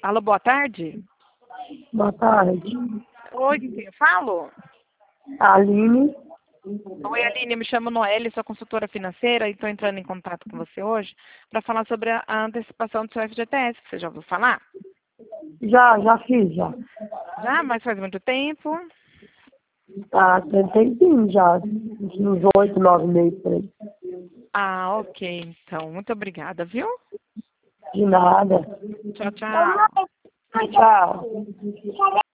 Alô, boa tarde. Boa tarde. Oi, com quem eu falo? Aline. Oi, Aline, eu me chamo Noelle, sou consultora financeira e estou entrando em contato com você hoje para falar sobre a antecipação do seu FGTS. Você já ouviu falar? Já fiz, já. Já? Mas faz muito tempo. Ah, tem tempinho já. Uns 8, 9 meses por aí. Ah, ok, então. Muito obrigada, viu? De nada. Tchau, tchau. Tchau.